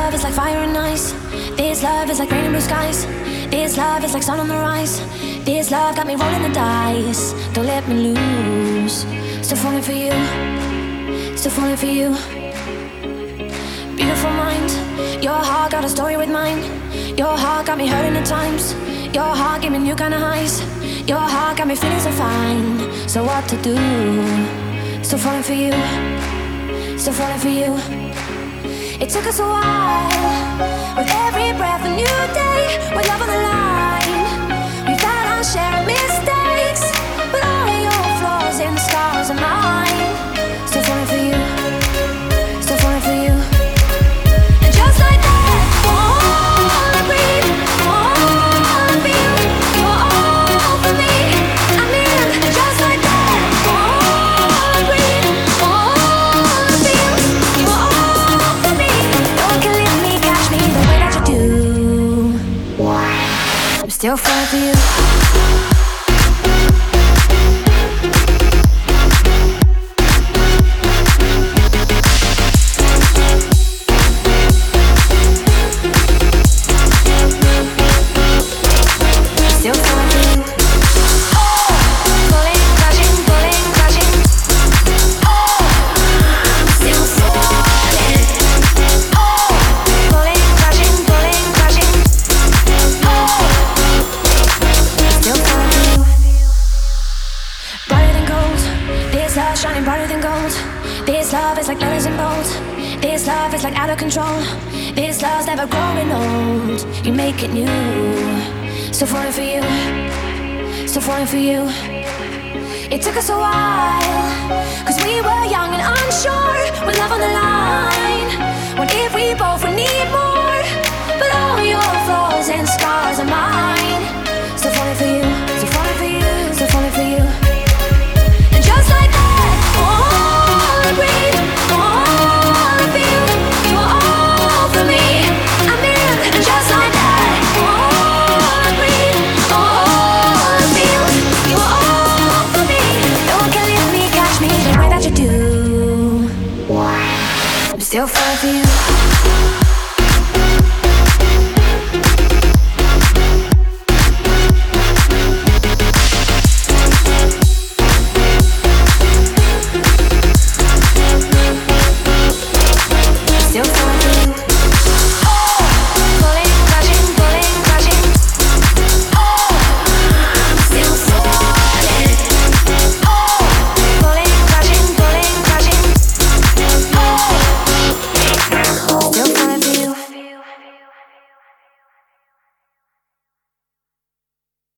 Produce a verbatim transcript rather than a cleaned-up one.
love is like fire and ice. This love is like rain and blue skies. This love is like sun on the rise. This love got me rolling the dice. Don't let me lose. Still falling for you. Still falling for you. Beautiful mind. Your heart got a story with mine. Your heart got me hurting at times. Your heart gave me new kind of highs. Your heart got me feeling so fine. So what to do? Still falling for you. Still falling for you. It took us a while. With every breath a new day. With love on the line. We've had our share of mistakes. But all your flaws and scars are mine. Still falling for you. Still falling for you. And just like that, all I breathe, all I feel, you're all for me. I'm in. And just like that, all I breathe, all I feel, you're all for me. No one can lift me, catch me the way that you do. I'm still falling for you. Shining brighter than gold. This love is like letters in bold. This love is like out of control. This love's never growing old. You make it new. Still falling for you. Still falling for you. It took us a while, cause we were young and unsure. With love on the line. What if we both would need more? But all your flaws and scars are mine. Still falling for you. Still falling for you. Still falling for you. And just like that, all I breathe, all I feel, you are all for me. I'm in. And just like that, all I breathe, all I feel, you are all for me. No one can lift me, catch me the way that you do. I'm still falling for you.